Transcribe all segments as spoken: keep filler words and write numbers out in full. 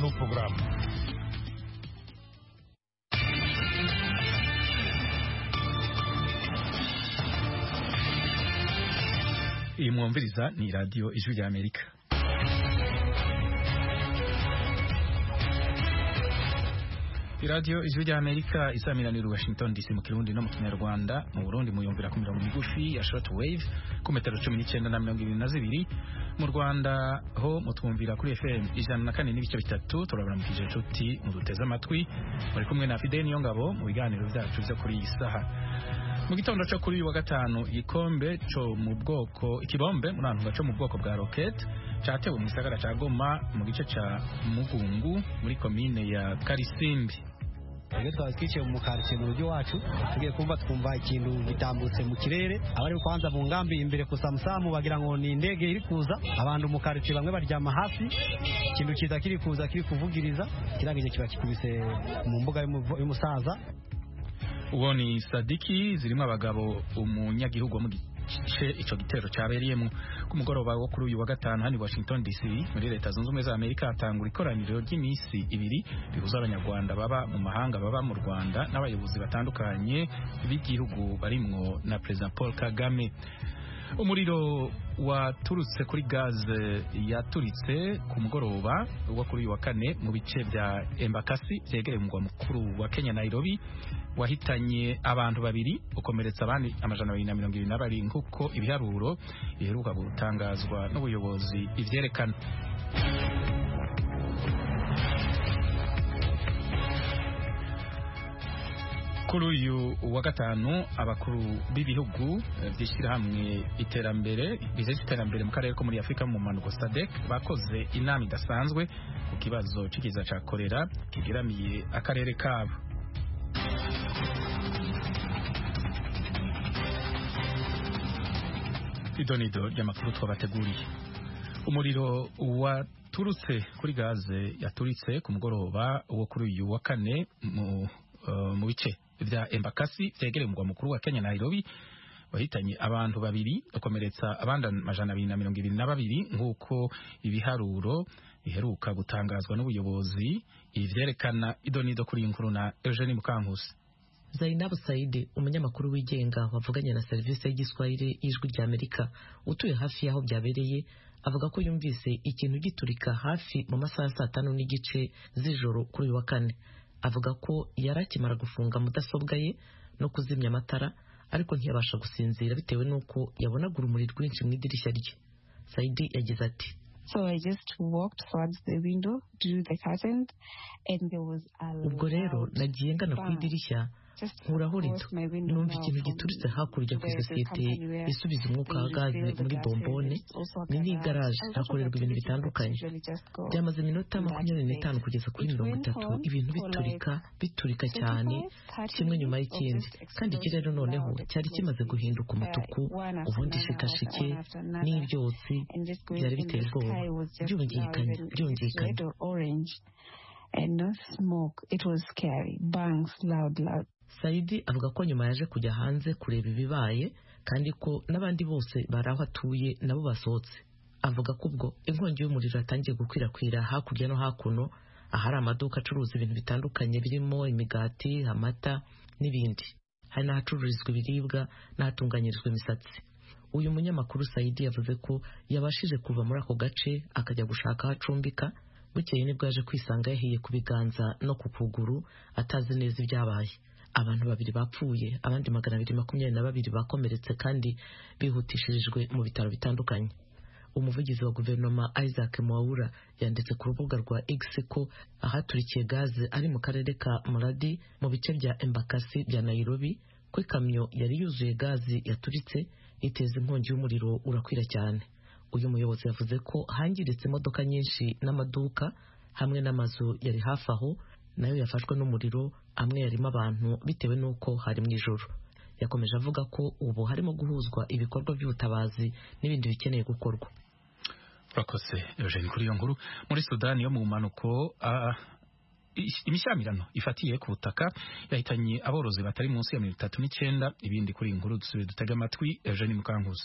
no programa. Iyi mwumviriza ni radio Ijwi rya Amerika. Radio Ijwi rya Amerika isamiranira Washington D C mu Kirundi no mu Kinyarwanda. Mu Burundi muyumvira ku mirongo migufi ya shortwave ku metero cumi n'icyenda na mirongo irindwi na zibiri. Mu Rwanda ho mutwumvira kuri F M ijana na kane n'ibice bitatu. Turabona mu kije nshuti mu duteze amatwi muri kumwe na Fidel Niyongabo mu biganiro byacu byo kuri iyi saha. Mu gitondo cyo kuri wa gatanu ikombe cyo mu bwoko ikibombe murantu gaco mu bwoko bwa rocket cyatewe mu gisagara ca Goma mu gice ca Mugungu muri commune ya Karisimbi. Ege twatwikiye mu quartier mu rugo wacu tugiye kumva twumva ikintu gitambutse mu kirere abari kwanza mu ngambi imbere kusamusamu bagira ngo ni indege iri kuza abantu mu quartier bamwe baryama hafi ikintu kiza kiri kuza kiri kuvugiriza kirangije kiba kikubise mu mbuga y'umusaza. Uwo ni Sadiki zirimo abagabo umunyagihugu mu gice ico gitero cyabereyemo ku mugoroba wo kuri uyu wa gatanu hani Washington D C muri leta zunze ubumwe za Amerika hatangura ikoraniro ry'imisi ibiri bihuza abanyarwanda baba mu mahanga baba mu Rwanda n'abayobozi batandukanye b'igihugu barimwo na President Paul Kagame. Umuriro waturutse kuri gaze yaturitse ku mugoroba wo kuri uyu wa kane mu bice bya Embakasi byegereye umugwa mukuru wa Kenya Nairobi wahitanye abantu babiri ukomeretsa abandi amajana abiri na mirongo irindwi na bari nk'uko ibiharuro biheruka gutangazwa n'ubuyobozi ivyerekana. Kuri uyu wa gatanu abakuru b'ibihugu byishyira hamwe iterambere bizeje iterambere mu karere ko muri Afrika mu manuko S A D C bakoze inama idasanzwe ku kibazo c'ikiza ca kolera kigiramiye akarere kabo. Idonido ry'amakuru twabateguriye. Umuriro wa turutse kuri gaze yaturitse ku mugoroba wo kuri uyu wa kane mu uh, mu bice vya Embakasi vyegereye umugwa mukuru wa Kenya Nairobi wahitanye abantu babiri ukomeretsa abandi amajana abiri na mirongo irindwi na babiri nk'uko ibiharuro biheruka gutangazwa n'ubuyobozi ivyerekana. Idonido kuri inkuru na Eugene Mukankusi. Zainab Saidi umunyamakuru wigenga wavuganye na service y'igiswahili ijwi rya Amerika utuye hafi yaho byabereye avuga ko yumvise ikintu giturika hafi mu masaha saa tanu n'igice z'ijoro kuri wa kane. Avuga ko yarakimara gufunga mudasobwa ye no kuzimya amatara ariko ntiyabasha gusinzira bitewe nuko yabonaga urumuri rwinshi mu idirishya rye. Saidi yagize ati So I just walked towards the window to the curtain and there was a ubwo rero nagiye ngana ku idirishya nkuraho rito numva ikintu gituritse hakurya ku sosiyete isubiza umwuka wa gaze muri bombone ni n'igaraje hakorerwa ibintu bitandukanye. Byamaze iminota makumyabiri n'itanu kugeza kuri mirongo itatu ibintu biturika biturika cyane kimwe nyuma y'ikindi kandi ikirere noneho cyari kimaze guhinduka umutuku ubundi shikashike n'ibyotsi byari biteye ubwoba byumvikanye byumvikanye and no smoke. It was scary. Bangs loud loud. Saidi avuga ko nyuma yaje kujya hanze kureba ibibaye kandi ko n'abandi bose baraho atuye nabo basohotse. Avuga ko ubwo inkongi y'umuriro yatangiye gukwirakwira hakurya no hakuno ahari amaduka acuruza ibintu bitandukanye birimo imigati, amata n'ibindi. Hari n'ahacururizwa ibiribwa n'ahatunganyirizwa imisatsi. Uyu munyamakuru Saidi yavuze ko yabashije kuva muri ako gace akajya gushaka ahacumbika. Bukeye nibwo yaje kwisanga yahiye ku biganza no ku kuguru atazi neza ibyabaye. Abantu babiri bapfuye abandi magana abiri makumyabiri na babiri bakomeretse kandi bihutishirijwe mu bitaro bitandukanye. Umuvugizi wa guverinoma Isaac Mwaura yanditse ku rubuga rwa X ko ahaturikiye gaze ari mu karere ka Muradi mu bice bya Embakasi bya Nairobi ko ikamyo yari yuzuye gaze yaturitse iteza inkongi y'umuriro urakwira cyane. Uyu muyobozi yavuze ko hangiritse imodoka nyinshi n'amaduka hamwe n'amazu yari hafi aho nayo yafashwe n'umuriro amwe yarimo abantu bitewe n'uko hari mu ijoro. Yakomeje avuga ko ubu harimo guhuzwa ibikorwa by'ubutabazi n'ibindi bikeneye gukorwa. Rakose Eugene kuri iyo nkuru. Muri Sudani yo mu manuko uh, imishamirano ifatiye ku butaka yahitanye aborozi batari munsi ya mirongo itatu n'icyenda. Ibindi kuri inkuru dusubire dutega amatwi Eugene Mukankusi.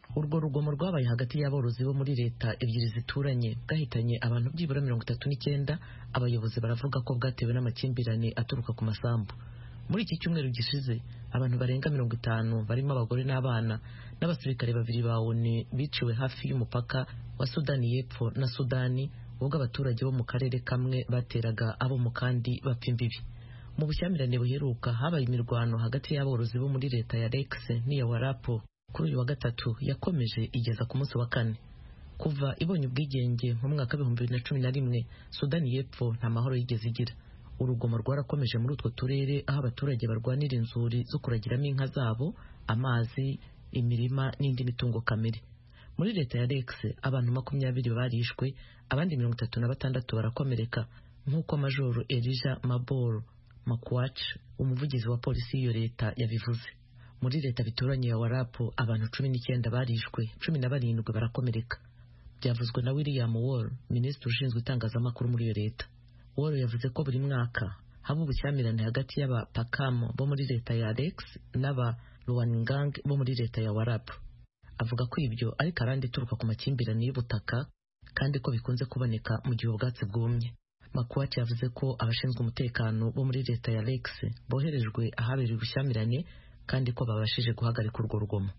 urwo rugomo rwabaye hagati y'aborozi bo muri leta ebyiri zituranye bwahitanye abantu byibura mirongo itatu n'icyenda. Abayobozi baravuga ko bwatewe n'amakimbirane aturuka ku masambu. Muri iki cyumweru gishize abantu barenga mirongo itanu barimo abagore n'abana n'abasirikare babiri ba O N U biciwe hafi y'umupaka wa Sudani y'Epfo na Sudani, ubwo abaturage bo mu karere kamwe bateraga abo mu kandi bapfa imbibi. Mu bushyamirane buheruka habaye imirwano hagati y'aborozi bo muri leta ya Rex n'iya Warapo kuri uyu wa gatatu yakomeje igeza ku munsi wa kane. Kuva ibonye ubwigenge mu mwaka w'ibihumbi bibiri na cumi na rimwe, Sudani y'Epfo nta mahoro yigeze igira. Urugomo rwarakomeje muri utwo turere aho abaturage barwanira inzuri zo kuragiramo inka zabo, amazi, imirima n'indi mitungo kamere. Muri leta ya Rex abantu makumyabiri barishwe, abandi mirongo itatu na batandatu barakomereka, nk'uko Majoro Elijah Mabor Makwach, umuvugizi wa polisi y'iyo leta yabivuze. Muri leta bituranye ya Warapo abantu cumi n'icyenda barishwe, cumi na barindwi barakomereka. Byavuzwe na William Wall, minisitiri ushinzwe itangazamakuru muri iyo leta. Wall yavuze ko buri mwaka haba ubushyamirane hagati y'aba Pakam bo muri leta ya Rex n'aba Luangang bo muri leta ya Warapo. Avuga ko ibyo ari karande ituruka ku makimbirane y'ubutaka kandi ko bikunze kuboneka mu gihe ubwatsi bwumye. Makwati yavuze ko abashinzwe umutekano bo muri leta ya Rex boherejwe ahabereye ubushyamirane kandi ko babashije guhagarika urwo rugomo.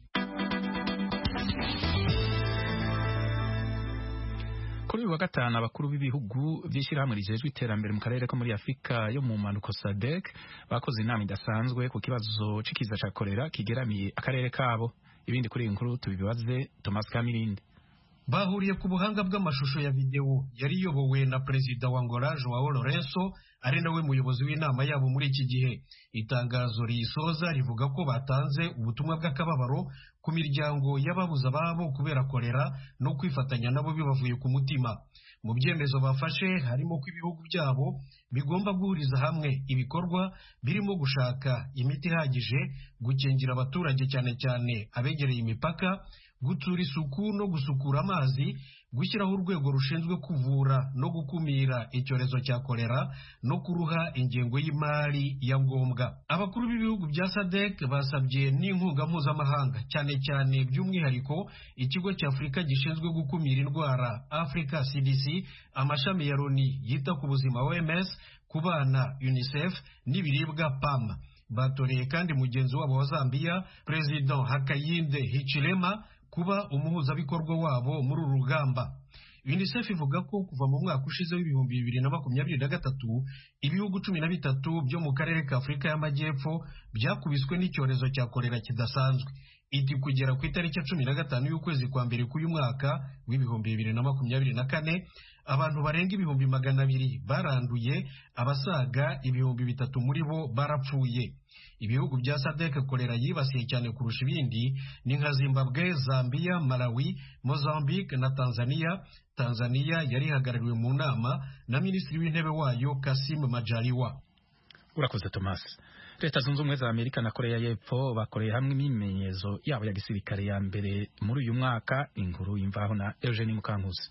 Kuri uyu wa gatanu abakuru b'ibihugu by'ishyirahamwe rijejwe iterambere mu karere ko muri Afurika yo mu mpanuko S A D C bakoze inama idasanzwe ku kibazo c'ikiza ca kolera kigeramiye akarere kabo. Ibindi kuri iyi nkuru tubibaze Thomas Kamirindi. Bahuriye ku buhanga bw'amashusho ya video yari iyobowe na Perezida wa Angola Joao Lourenço, ari nawe muyobozi w'inama yabo muri iki gihe. Itangazo risoza rivuga ko batanze ubutumwa bw'akababaro ku miryango y'ababuza babo kubera kolera no kwifatanya nabo bibavuye ku mutima. Mu byemezo bafashe harimo ko ibihugu byabo bigomba guhuriza hamwe ibikorwa birimo gushaka imiti ihagije, gukingira abaturage cyane cyane abegereye imipaka, gutsura isuku no gusukura amazi, gushyiraho urwego rushinzwe kuvura no gukumira icyorezo cya kolera no kuruha ingengo y'imari ya ngombwa. Abakuru b'ibihugu bya S A D C basabye n'inkunga mpuzamahanga, cyane cyane by'umwihariko ikigo cya Afurika gishinzwe gukumira indwara Africa C D C, amashami ya Loni yita ku buzima O M S, ku bana UNICEF n'ibiribwa P A M. Batoreye kandi mugenzi wabo wa Zambia President Hakainde Hichilema kuba umuhuzabikorwa wabo muri uru rugamba. UNICEF ivuga ko kuva mu mwaka ushize w'ibihumbi bibiri na makumyabiri na gatatu ibihugu cumi na bitatu byo mu karere ka Afurika y'Amajyepfo byakubiswe n'icyorezo cya kolera kidasanzwe. Iti kugera ku itariki ya cumi na gatanu y'ukwezi kwa mbere k'uyu mwaka w'ibihumbi bibiri na makumyabiri na kane abantu barenga ibihumbi magana abiri baranduye, abasaga ibihumbi bitatu muri bo barapfuye. Ibihugu bya S A D C kolera yibasiye cyane kurusha ibindi ni nka Zimbabwe, Zambia, Malawi, Mozambique na Tanzania. Tanzania yari ihagarariwe mu nama na minisitiri w'intebe wayo Kassim Majaliwa. Urakoze Thomas. Leta Zunze Ubumwe za Amerika na Korea y'Epfo bakoreye hamwe imyimenyerezo yabo ya gisirikare ya mbere muri uyu mwaka. Inkuru y'imvaho na Eugene Mukankusi.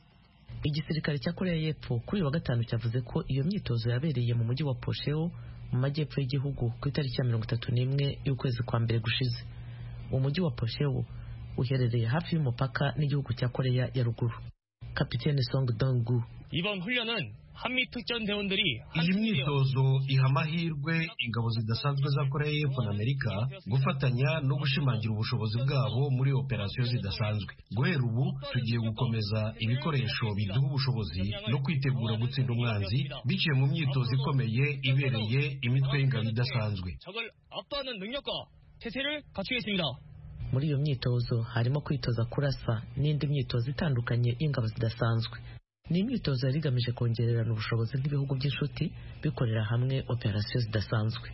Igisirikare cya Korea y'Epfo kuri wa gatanu cyavuze ko iyo myitozo yabereye mu mujyi wa Pocheon mu majyepfo y'igihugu ku itariki ya mirongo itatu n'imwe y'ukwezi kwa mbere gushize. Umujyi wa Pocheon uherereye hafi y'umupaka n'igihugu cya Korea ya ruguru. Kapiteni Song Dong-gu: 이번 훈련은 한미 특전 대원들이 iyi myitozo iha amahirwe ingabo zidasanzwe za Korea y'Epfo na Amerika gufatanya no gushimangira ubushobozi bwabo muri operasiyo zidasanzwe. Guhera ubu tugiye gukomeza ibikoresho biduha ubushobozi no kwitegura gutsinda umwanzi biciye mu myitozo ikomeye ibereye imitwe y'ingabo idasanzwe. 적을 압도하는 능력과 태세를 갖추겠습니다. Muri iyo myitozo harimo kwitoza kurasa n'indi myitozo itandukanye y'ingabo zidasanzwe. Ni imyitozo yari igamije kongererana ubushobozi nk'ibihugu by'inshuti bikorera hamwe operasiyo zidasanzwe.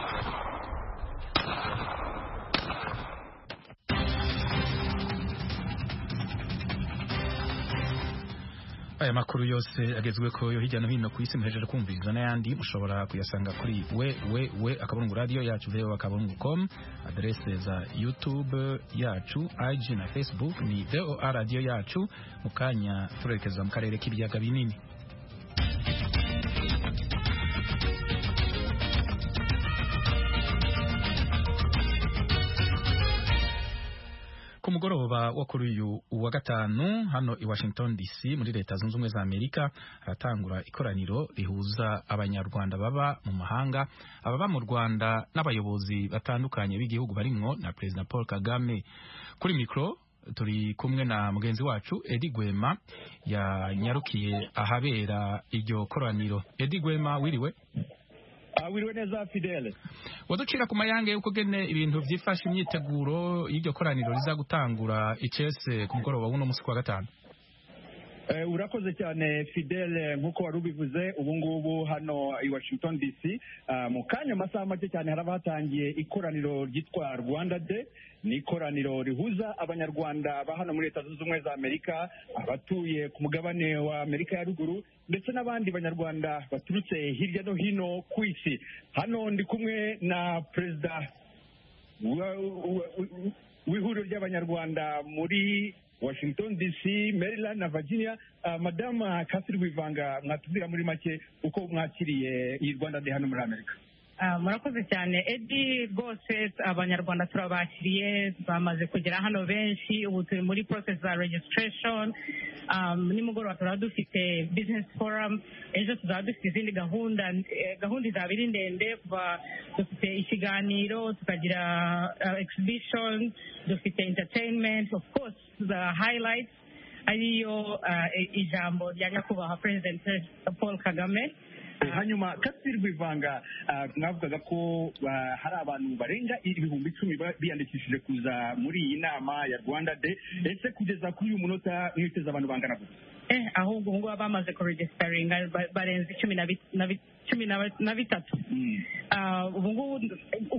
Aya makuru yose agezwe ko yo hirya no hino ku isi muhejeje kumviriza n'ayandi mushobora kuyasanga kuri we we we akaburungu radio yacu V O A akaburungu dot com, adresse za YouTube yacu, I G na Facebook ni V O A radio yacu. Mukanya turerekeza mu karere k'ibiyaga binini. Ku ku mugoroba wo kuri uyu wa gatanu hano i Washington D C muri leta zunze ubumwe za Amerika haratangura ikoraniro rihuza abanyarwanda baba mu mahanga, ababa mu Rwanda n'abayobozi batandukanye b'igihugu barimwo na President Paul Kagame. Kuri mikro turi kumwe na mugenzi wacu Edi Gwema yanyarukiye ahabera iryo koraniro. Edi Gwema, wiriwe? Wiriwe neza Fidele. Waducira ku mayange yuko gene ibintu vyifashe imyiteguro y'iryo koraniro riza gutangura icese ku mugoroba w'uno musi kwa gatanu. Uh, urakoze cyane Fidele, nkuko wari ubivuze ubu ngubu hano i Washington D C uh, mu kanya amasaha make cyane haraba hatangiye ikoraniro ryitwa Rwanda Day. Ni ikoraniro rihuza abanyarwanda ba hano muri leta zunze ubumwe za Amerika, abatuye ku mugabane wa Amerika ya ruguru ndetse n'abandi banyarwanda baturutse hirya no hino ku isi. Hano ndi kumwe na perezida w'ihuriro ry'abanyarwanda muri Washington D C, Maryland na Virginia, uh, Madama Kasiri Wivanga, mwatubwira muri make uko mwakiriye iyi Rwanda Day hano muri Amerika. Uh, murakoze cyane Edi, rwose abanyarwanda turabakiriye, bamaze kugera hano benshi, ubu turi muri process za registration. Um, nimugoroba turaba dufite business forum, ejo tuzaba dufite izindi gahunda eh, gahunda izabiri ndende, dufite ikiganiro, tukagira uh, exhibition, dufite entertainment, of course the highlights ariyo uh, ijambo rya nyakubahwa President Paul Kagame. Hanyuma Kasiri Wivanga, mwavugaga ko hari abantu barenga ibihumbi icumi biyandikishije kuza muri iyi nama ya Rwanda Day, ese kugeza kuri uyu munota mwiteze abantu bangana gute? Eh, ahubwo ngo bamaze ku registeringa barenze cumi na bitatu. Ubu ngubu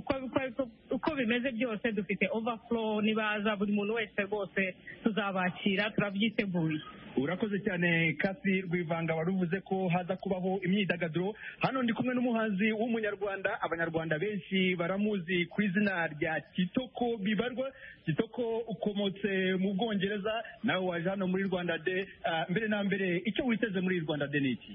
uko bimeze byose dufite overflow, nibaza buri muntu wese rwose tuzabakira, turabyiteguye. Urakoze cyane Kasiri Wivanga, wari uvuze ko haza kubaho imyidagaduro. Hano ndi kumwe n'umuhanzi w'umunyarwanda, abanyarwanda benshi baramuzi ku izina rya Kitoko Bibarwa. Kitoko ukomotse mu Bwongereza, nawe waje hano muri Rwanda Day. Uh, mbere na mbere icyo witeze muri Rwanda Day ni iki?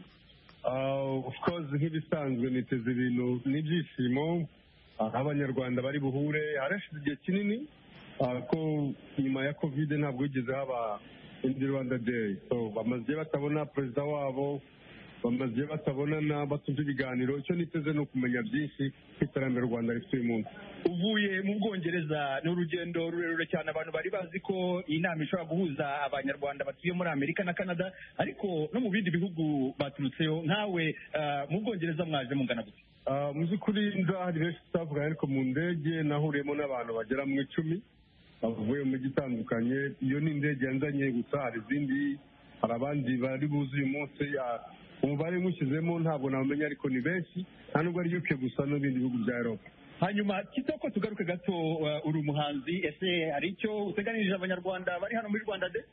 Uh, of course nk'ibisanzwe niteze ibintu n'ibyishimo, uh, abanyarwanda bari buhure. Harashize igihe kinini uh, ko nyuma ya Covid ntabwo yigeze haba indi Rwanda Day, so bamaze batabona perezida wabo, bamaze batabonana, batumva ibiganiro. Icyo niteze ni ukumenya byinshi ku iterambere u Rwanda rifite uyu munsi. Uvuye mu Bwongereza ni urugendo rurerure cyane, abantu bari bazi ko iyi nama ishobora guhuza abanyarwanda batuye muri Amerika na Canada, ariko no mu bindi bihugu baturutseyo. Nkawe uh, mu Bwongereza mwaje mungana gute? Uh, mu by'ukuri ndahari benshi tutavuga, ariko mu ndege nahuriyemo n'abantu bagera mu icumi bavuye mu mijyi itandukanye. Iyo ni indege yanzanye gusa, hari izindi, hari abandi bari buze uyu munsi. Umubare mushyizemo ntabwo namenya, ariko ni benshi, nta nubwo ari U K gusa n'ibindi bihugu bya Europe. Hanyuma Kitoko, tugaruke gato, uh, uri umuhanzi, ese hari icyo uteganirije abanyarwanda bari hano muri Rwanda Day?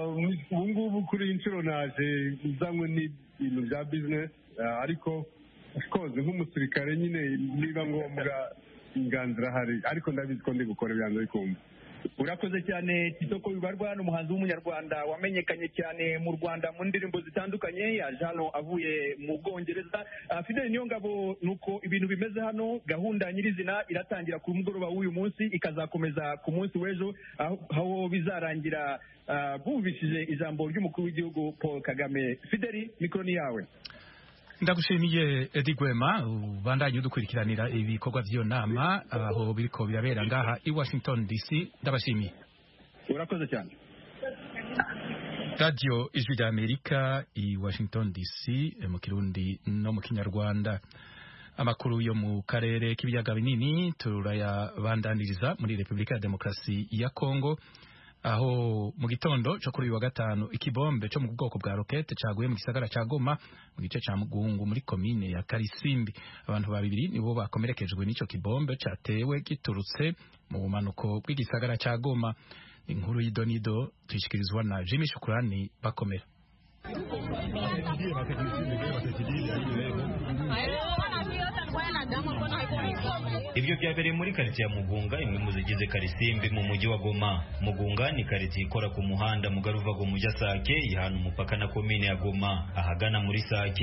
Ubu ngubu kuri iyi nshuro naje uzanywe n'ibintu bya business, uh, ariko of course nk'umusirikare nyine niba ngombwa inganzira hari, ariko ndabizi ko ndi gukora ibyanze bikumva. Urakoze cyane Kitoko Bibarwa, n'umuhanzi w'umunyarwanda wamenyekanye cyane mu Rwanda mu ndirimbo zitandukanye, yaje hano avuye mu Bwongereza. Uh, Fidele Niyongabo, nuko ibintu bimeze hano. Gahunda nyirizina iratangira ku mugoroba w'uyu munsi, ikazakomeza ku munsi w'ejo, aho bizarangira uh, bumvishije ijambo ry'umukuru w'igihugu Paul Kagame. Fidele, mikoro ni yawe. Ndagushimiye Edi Gwema, ubandanye udukurikiranira ibikorwa by'iyo nama aho biriko birabera ngaha i Washington D C. Ndabashimiye. Urakoze cyane. Radio Ijwi rya Amerika i Washington D C mu Kirundi no mu Kinyarwanda. Amakuru yo mu karere k'ibiyaga binini turayabandaniriza muri Republika ya Demokarasi ya Kongo, aho mu gitondo cyo kuri uyu wa gatanu ikibombe cyo mu bwoko bwa rokete caguye mu gisagara ca Goma mu gice ca Mugungu muri komine ya Karisimbi. Abantu babiri nibo bakomerekejwe n'ico kibombe catewe giturutse mu bumanuko bw'igisagara ca Goma. Inkuru y'idonido tuyishikirizwa na Jimmy Shukrani Bakomera. Ibyo byabereye muri quartier ya Mugunga, imwe mu zigize Karisimbi mu mujyi wa Goma. Mugunga ni quartier ikora ku muhanda mugari uva mu mujyi Sake, ihana umupaka na komine ya Goma ahagana muri Sake.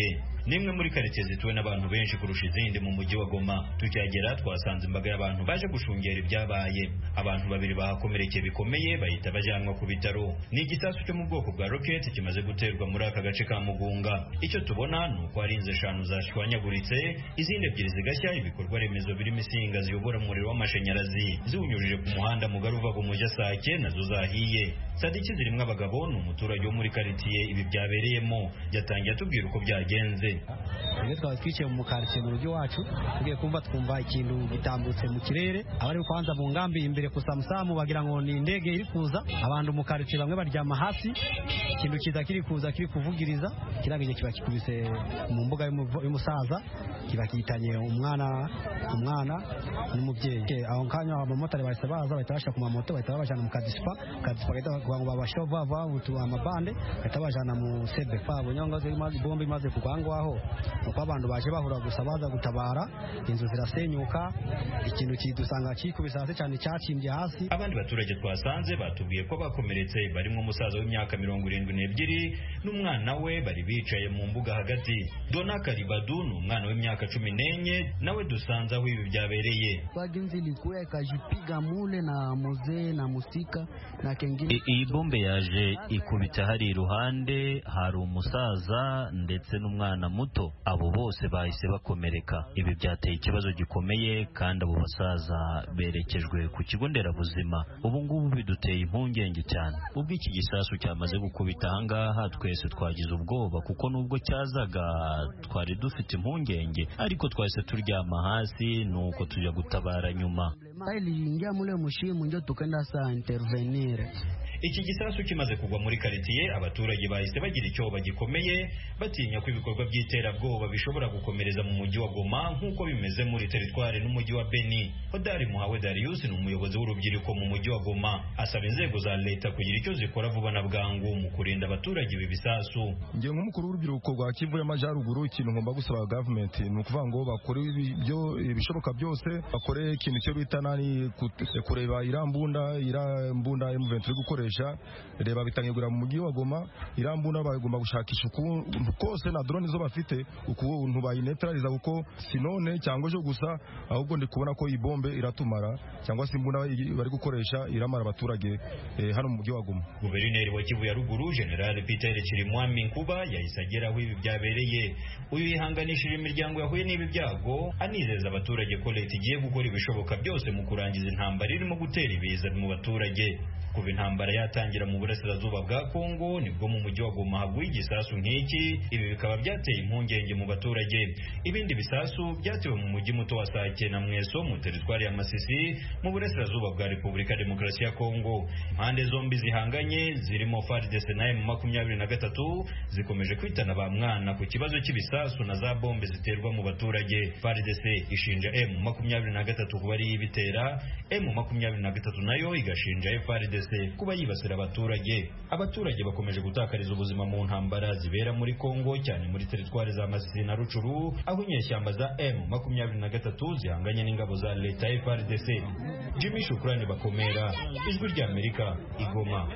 nimwe muri karitsiye zituwe n'abantu benshi kurusha izindi mu mujyi wa Goma. Tukihagera twasanze imbaga y'abantu baje gushungera ibyabaye. Abantu babiri bahakomerekeye bikomeye bahita bajyanwa ku bitaro. Ni igisasu cyo mu bwoko bwa rocket kimaze guterwa muri aka gace ka Mugunga. Icyo tubona ni uko hari inzu eshanu zashwanyaguritse, izindi ebyiri zigashya. Ibikorwa remezo birimo insinga ziyobora umuriro w'amashanyarazi ziwunyujije ku muhanda mugari uva ku mujyi Sake nazo zahiye. Sadiki zirimo abagabo ni umuturage wo muri karitsiye ibi byabereyemo, yatangiye atubwira uko byagenze. Iyo twaba twicaye mu karitsiye mu rugo wacu tugiye kumva twumva ikintu gitambutse mu kirere, abari kwanza mu ngambi imbere ku Samusamu bagira ngo ni indege iri kuza, abantu mu karitsiye bamwe baryama hasi, ikintu kiza kiri kuza kiri kuvugiriza, kirangije kiba kikubise mu mbuga y'umusaza, kiba kitanye umwana umwana n'umubyeyi. Aho kanya abamotari bahise baza bahita bashaka ku mamoto bahita babajana mu kadisipa kadisipa bahita ngo babashova bavutu amabande bahita bajana mu sebe pabo nyonga zimaze bombe imaze kugwangwaho uko abantu baje bahura gusa baza gutabara, inzu zirasenyuka, ikintu kidusanga kikubise hasi cyane cyacimbye hasi. Abandi baturage twasanze batubwiye ko bakomeretse barimo umusaza w'imyaka mirongo irindwi n'ebyiri n'umwana we bari bicaye mu mbuga hagati. Dona Karibadu ni umwana w'imyaka cumi n'enye nawe dusanze aho ibi byabereye. Wagenzi likuya ikajipiga mule na muzee na musika na kengine. Iyi bombe yaje ikubita hari iruhande, hari umusaza ndetse n'umwana muto, abo bose bahise bakomereka. Ibi byateye ikibazo gikomeye kandi abo basaza berekejwe ku kigo nderabuzima. Ubu ngubu biduteye impungenge cyane. Ubwo iki gisasu cyamaze gukubita ahangaha twese twagize ubwoba, kuko nubwo cyazaga twari dufite impungenge, ariko twahise turyama hasi nuko tujya gutabara nyuma. Iliingia mule mushimu ndio tukenda saa intervenir. Iki gisasu kimaze kugwa muri karitiye, abaturage bahise bagira icyoba gikomeye batinya ko ibikorwa by'iterabwoba bishobora gukomereza mu mujyi wa Goma nk'uko bimeze muri teritwari n'umujyi wa Beni. Hodari Muhawe Darius ni umuyobozi w'urubyiruko mu mujyi wa Goma, asaba inzego za leta kugira icyo zikora vuba na bwangu mu kurinda abaturage ibi bisasu. Ngiye nk'umukuru w'urubyiruko rwa Kivu y'Amajyaruguru, ikintu ngomba gusaba government ni ukuvuga ngo bakore ibyo ibishoboka byose, bakore ikintu cyo bita nani kureba irambunda irambunda M vingt-trois gukoresha reba bitangirwa mu mujyi wa Goma. Irambunda bagomba gushakisha ukuntu kose na drone zo bafite ukuntu bayinetraliza, kuko sinone cyangwa cyo gusa ahubwo ndi kubona ko iyi bombe iratumara cyangwa se imbunda bari gukoresha iramara abaturage eh, hano mu mujyi wa Goma. Guverineri wa Kivu ya Ruguru General Peter Chirimwami Nkuba yahise agera aho ibi byabereye. Uyu yihanganishije imiryango yahuye n'ibi byago, anizeza abaturage ko leta igiye gukora ibishoboka byose mu kurangiza intambara irimo gutera ibiza mu baturage. Kuva intambara yatangira mu burasirazuba bwa Kongo nibwo mu mujyi wa Goma haguye igisasu nk'iki. Ibi bikaba byateye impungenge mu baturage. Ibindi bisasu byatewe mu mujyi muto wa Sake na Mweso mu teritwari ya Masisi mu burasirazuba bwa Repubulika Demokarasi ya Kongo. Impande zombi zihanganye zirimo F A R D C na M makumyabiri na gatatu zikomeje kwitana ba mwana ku kibazo cy'ibisasu na za bombe ziterwa mu baturage. F A R D C ishinja M makumyabiri na gatatu kuba ari ibitera, M makumyabiri na gatatu nayo igashinja F A R D C kuba yibasira abaturage. Abaturage bakomeje gutakariza ubuzima mu ntambara zibera muri Kongo, cyane muri teritwari za Masisi na Rucuru, aho inyeshyamba za M makumyabiri na gatatu zihanganye n'ingabo za leta F A R D C. Jimmy Shukrani Bakomera, Ijwi ry'Amerika, Igoma.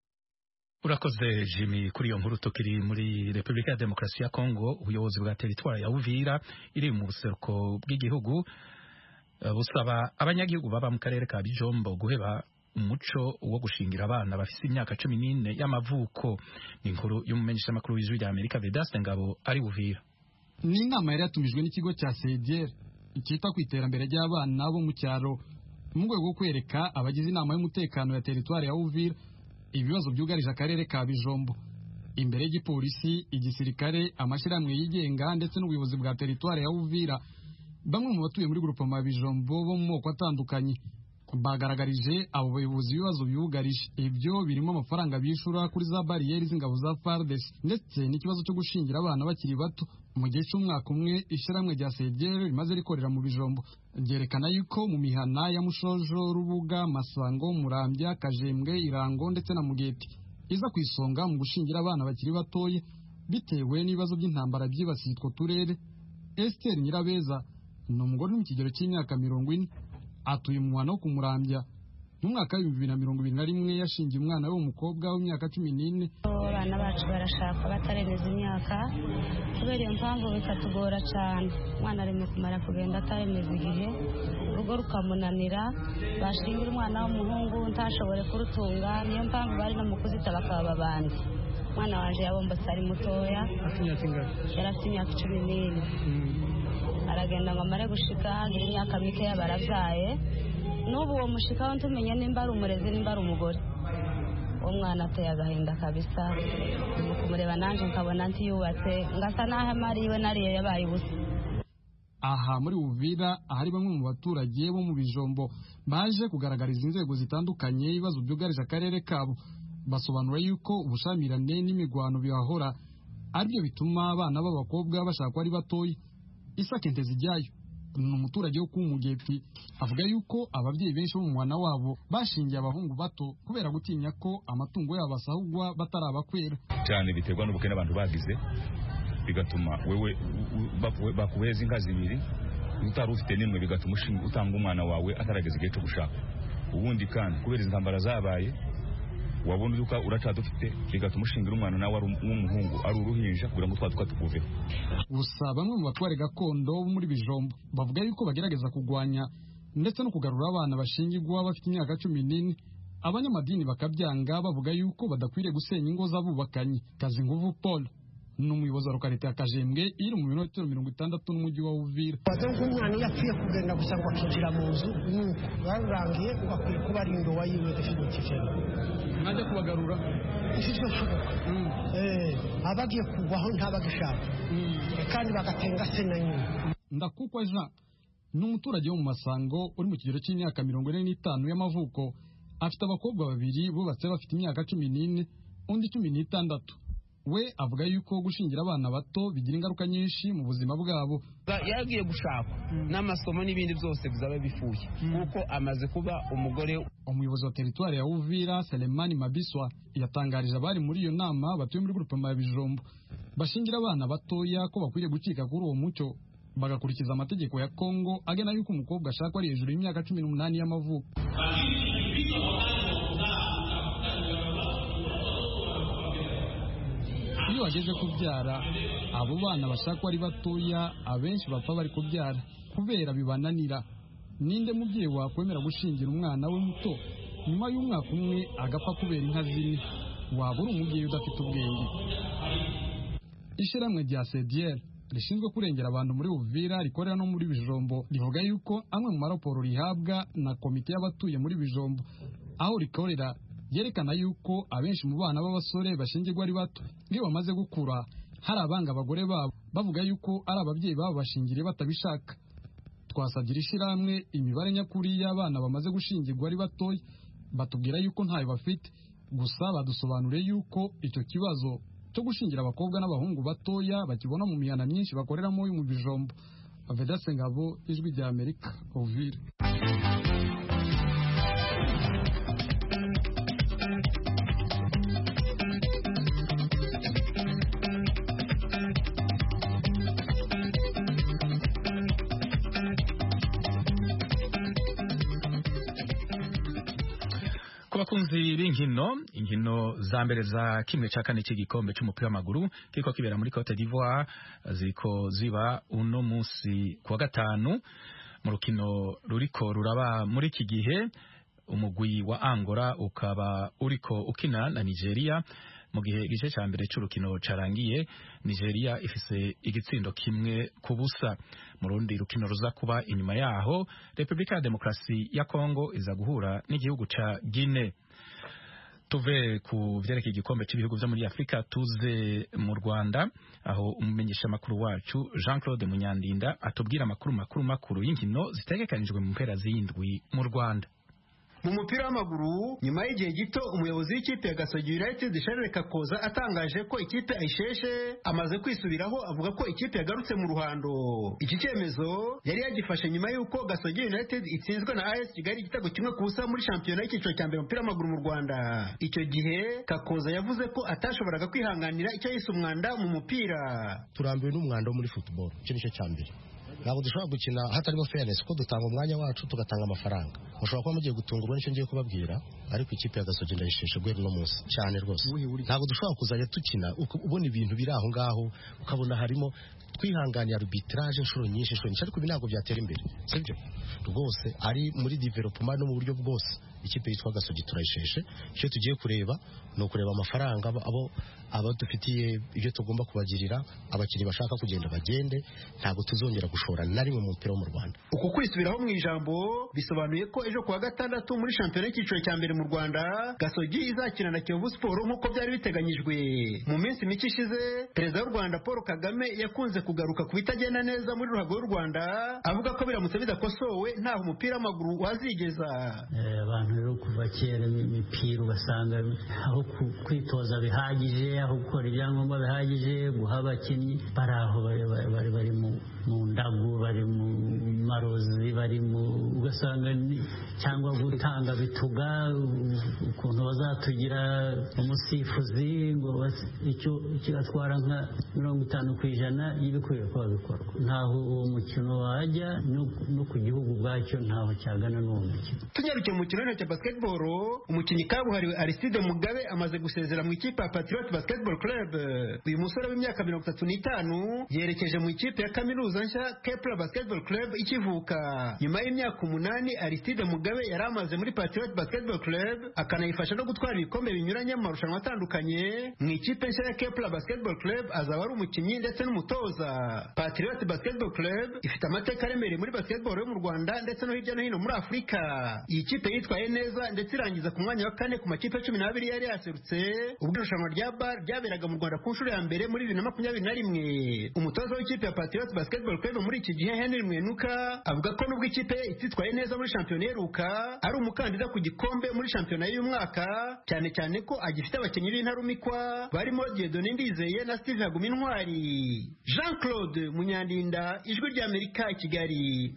Urakoze Jimmy kuri iyo nkuru. Tukiri muri Repubulika ya Demokarasi ya Kongo, ubuyobozi bwa teritwari ya Uvira iri mu buseruko bw'igihugu busaba abanyagihugu baba mu karere ka Bijombo guheba umuco wo gushingira abana bafite imyaka cumi n'ine y'amavuko. Ni inkuru y'umumenyesha makuru w'Ijwi ry'Amerika Vedaste Ngabo ari Uvira. Ni inama yari yatumijwe n'ikigo cya Sedier icyita ku iterambere ry'abana bo mu cyaro mu rwego rwo kwereka abagize inama y'umutekano ya teritwari ya Uvira ibibazo byugarije akarere ka Bijombo. Imbere y'igipolisi, igisirikare, amashyirahamwe yigenga ndetse n'ubuyobozi bwa teritwari ya Uvira, bamwe mu batuye muri grupoma ya Bijombo bo mu moko atandukanye bagaragarije abo bayobozi ibibazo bibugarije. Ibyo birimo amafaranga bishura kuri za bariyeri z'ingabo za F A R D C ndetse n'ikibazo cyo gushingira abana bakiri bato. Mu gihe cy'umwaka umwe ishyirahamwe rya Sedier rimaze rikorera mu Bijombo ryerekana yuko mu mihana ya Mushojo, Rubuga, Masango, Murambya, Kajembwe, Irango ndetse na Mugeti iza ku isonga mu gushingira abana bakiri batoye bitewe n'ibibazo by'intambara byibasiye utwo turere. Esther Nyirabeza ni umugore uri mu kigero cy'imyaka mirongo ine, atuye mu mwana wo kumurambya. Mu mwaka w'ibihumbi bibiri na mirongo ibiri na rimwe yashingiye umwana we w'umukobwa w'imyaka cumi n'ine. abana bacu barashaka bataremeza imyaka kubera iyo mpamvu bikatugora cyane umwana ari mu kumara kugenda ataremeza igihe urugo rukamunanira bashingira umwana w'umuhungu ntashobore kurutunga niyo mpamvu bari no mu kuzita bakaba abandi umwana waje yabombotse ari mutoya yari afite imyaka cumi n'ine aragenda ngo amare gushika agira imyaka mikeya barabyaye n'ubu uwo mushikaho ntumenye nimba ari umurezi nimba ari umugore uwo mwana ateye agahinda kabisa mu kumureba nanjye nkabona ntiyubatse ngasa n'aho amariwe nariyo yabaye ubusa. Aha muri Uvira ahari bamwe mu baturage bo mu Bijombo baje kugaragariza inzego zitandukanye ibibazo byugarije akarere kabo basobanura yuko ubushamirane n'imigwano bihahora aribyo bituma abana b'abakobwa bashakwa ari batoyi. Isa Kentezi Jyayo ni umuturage wo kumugeti avuga yuko ababyeyi benshi bo mu mwana wabo bashingiye abahungu bato kubera gutinya ko amatungo yabo asahugwa batarabakwera cyane biterwa n'ubukene abantu bagize bigatuma wewe bakuheza inka zibiri utari ufite nimwe bigatuma utanga umwana wawe atarageza igihe cyo gushaka ubundi kandi kubera intambara zabaye wabona uduka uracadufite bigatuma ushingira umwana nawe ari w'umuhungu ari uruhinja kugira ngo twatuka tukuveho. Gusa bamwe mu batware gakondo bo muri Bijombo bavuga yuko bagerageza kugwanya ndetse no kugarura abana bashingirwa bafite imyaka cumi n'ine abanyamadini bakabyanga bavuga yuko badakwiriye gusenya ingo z'abubakanye. Kazinguvu Paul ni umuyobozi wa lokalite ya Kajembwe iri mu minota mirongo itandatu n'umujyi wa Uvira. Wazenga umwana yapfuye kugenda gusa ngo akinjira mu nzu nuko barangiye ugakwiye kuba ari indowa yiwe definitive maze kubagarura ishusho shubuka eh abagiye kugwaho ntabagishaka kandi bagatenga se na nyuma. Ndakukwa Jean ni umuturage wo mu Masango uri mu kigero cy'imyaka mirongo ine n'itanu y'amavuko afite abakobwa babiri bubatse bafite imyaka cumi n'ine undi cumi n'itandatu. We avuga yuko gushingira abana bato bigira ingaruka nyinshi mu buzima bwabo. Yagiye gushaka n'amasomo n'ibindi byose bizaba bifuye kuko amaze kuba umugore. Umuyobozi wa teritwari ya Uvira Selemani Mabiswa yatangarije abari muri iyo nama batuye muri groupement ya Bijombo bashingira abana batoya ko bakwiriye gucika kuri uwo mucyo bagakurikiza amategeko ya Kongo agena yuko umukobwa ashaka ari hejuru y'imyaka cumi n'umunani y'amavuko. Iyo bageze kubyara abo bana bashaka ari batoya abenshi bapfa bari kubyara kubera bibananira. Ninde mubyeyi wakwemera gushingira umwana we muto nyuma y'umwaka umwe agapfa kubera inka zine? Waba uri umubyeyi udafite ubwenge. Ishyirahamwe rya Sedier rishinzwe kurengera abantu muri Uvira rikorera no muri Bijombo rivuga yuko amwe mu maraporo rihabwa na komite y'abatuye muri Bijombo aho rikorera yerekana yuko abenshi mu bana b'abasore bashingirwa ari bato iyo bamaze gukura hari abanga abagore babo bavuga yuko ari ababyeyi babo bashingiriye batabishaka. Twasabye ishyirahamwe imibare nyakuri y'abana bamaze gushingirwa ari batoya batubwira yuko ntayo bafite gusa badusobanuriye yuko icyo kibazo cyo gushingira abakobwa n'abahungu batoya bakibona mu mihana myinshi bakoreramo mu Bijombo. Vedaste Ngabo, Ijwi rya Amerika, Uvira. Abakunzi b'inkino inkino za mbere za kimwe cya kane cy'igikombe cy'umupira w'amaguru kiriko kibera muri Cote d'Ivoire ziko ziba uno munsi kuwa gatanu mu rukino ruriko ruraba muri iki gihe umugwi wa Angola ukaba uriko ukina na Nigeria mu gihe igice cya mbere cy'urukino carangiye Nigeria ifise igitsindo kimwe ku busa. Mu rundi rukino ruza kuba inyuma yaho Republika ya Demokarasi ya Kongo iza guhura n'igihugu ca Guinea. Tuve ku vyerekeye igikombe cy'ibihugu vyo muri Afrika tuze mu Rwanda aho umumenyesha makuru wacu Jean-Claude Munyandinda atubwira amakuru makuru makuru y'inkino zitegekanijwe mu mpera z'indwi mu Rwanda. Mu mupira w'amaguru nyuma y'igihe gito umuyobozi w'ikipe ya Gasogi United Charles Kakoza atangaje ko ikipe ayisheshe amaze kwisubiraho avuga ko ikipe yagarutse mu ruhando. Iki cyemezo yari yagifashe nyuma y'uko Gasogi United itsinzwe na A S Kigali igitego kimwe ku busa muri shampiyona y'icyiciro cya mbere umupira w'amaguru mu Rwanda. Icyo gihe Kakoza yavuze ko atashoboraga kwihanganira icyo yise umwanda mu mupira. Turambiwe n'umwanda muri football, icyo nicyo cya mbere. ntabwo dushobora gukina hatarimo fairness kuko dutanga umwanya wacu tugatanga amafaranga mushobora kuba mugiye gutungurwa n'icyo ngiye kubabwira ariko ikipe ya Gasogi ndayisheshe guhera no munsi cyane rwose ntabwo dushobora kuzajya tukina ubona ibintu biri aho ngaho ukabona harimo twihanganiye arbitrage inshuro nyinshi inshuro nyinshi ariko ibi ntabwo byatera imbere sibyo rwose ari muri development no mu buryo bwose ikipe yitwa Gasogi turayisheshe icyo tugiye kureba ni ukureba amafaranga abo aba dufitiye ibyo tugomba kubagirira abakinnyi bashaka kugenda bagende ntabwo tuzongera gushora na rimwe mu mupira wo mu Rwanda uko kwisubiraho mu ijambo bisobanuye ko ejo kuwa gatandatu muri shampiyona y'icyiciro cya mbere mu Rwanda Gasogi izakina na Kiyovu Sport nk'uko byari biteganyijwe mu minsi mike ishize perezida w'u Rwanda Paul Kagame yakunze kugaruka ku bitagenda neza muri ruhago y'u Rwanda avuga ko biramutse bidakosowe ntaho umupira w'amaguru wazigeza abantu rero kuva kera imipira ugasanga aho kwitoza bihagije aho gukora ibyangombwa bihagije guha abakinnyi bari aho bari bari mu ndagu bari mu marozi bari mu ugasanga cyangwa gutanga bituga ukuntu bazatugira umusifuzi ngo icyo kigatwara nka mirongo itanu ku ijana y'ibikwiye kuba bikorwa ntaho uwo mukino wajya no ku gihugu ubwacyo ntaho cyagana n'uwo mukino tunyarukiye mu mukino w'intoki basketball umukinnyi kabuhariwe Aristide Mugabe amaze gusezera mu ikipe ya Patriot Basketball Club uyu musore w'imyaka mirongo itatu n'itanu yerekeje mu ikipe ya kaminuza nshya Kepler Basketball Club ikivuka nyuma y'imyaka umunani Aristide Mugabe yari amaze muri Patriot Basketball Club akanayifasha no gutwara ibikombe binyuranye mu marushanwa atandukanye mu ikipe nshya ya Kepler Basketball Club azaba ari umukinnyi ndetse n'umutoza Patriot Basketball Club ifite amateka aremereye muri basketball yo mu Rwanda ndetse no hirya no hino muri Afurika iyi kipe yitwaye neza ndetse irangiza ku mwanya wa kane ku makipe cumi n'abiri yari yaserutse ubwo irushanwa rya bar ryaberaga mu Rwanda ku nshuro ya mbere muri bibiri na makumyabiri na rimwe umutoza w'ikipe ya Patriot Basketball Club muri iki gihe Henry Mwenuka avuga ko nubwo ikipe ititwaye neza muri shampiyona iheruka ari umukandida ku gikombe muri shampiyona y'uyu mwaka cyane cyane ko agifite abakinnyi b'intarumikwa barimo Dieudonné Ndizeye na Steve Hagumintwari Jean Claude Munyandinda ijwi ry'Amerika i Kigali.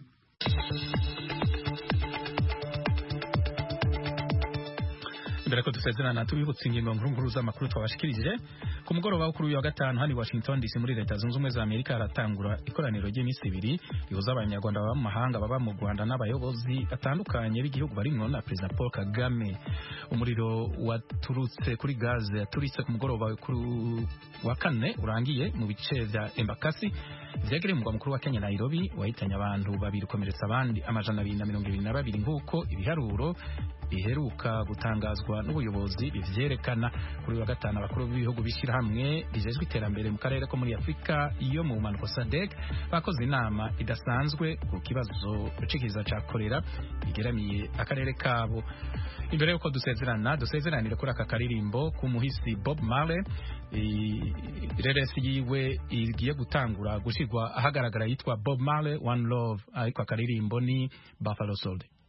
mbere ko dusezerana tubibutse ingingo nkuru nkuru z'amakuru twabashikirije ku mugoroba wo kuri uyu wa gatanu hano i Washington D C muri leta zunze ubumwe za Amerika haratangura ikoraniro ry'iminsi ibiri rihuza abanyarwanda baba mu mahanga baba mu Rwanda n'abayobozi batandukanye b'igihugu barimwo na Perezida Paul Kagame umuriro waturutse kuri gaze yaturitse ku mugoroba wa kane urangiye mu bice vya Embakasi vyegereye umugwa mukuru wa Kenya Nairobi wahitanye abantu babiri ukomeretsa abandi amajana abiri na mirongo ibiri na babiri nk'uko ibiharuro biheruka gutangazwa n'ubuyobozi bivyerekana kuri wa gatanu abakuru b'ibihugu bishyira hamwe rijejwe iterambere mu karere ko muri Afrika iyo mu manuko S A D C bakoze inama idasanzwe ku kibazo cikiza ca kolera bigeramiye akarere kabo imbere yuko dusezerana dusezeranire kuri aka karirimbo ku muhisi Bob Marley ireresi yiwe igiye gutangura gushirwa ahagaragara yitwa Bob Marley One Love ariko akaririmbo ni Buffalo Soldier.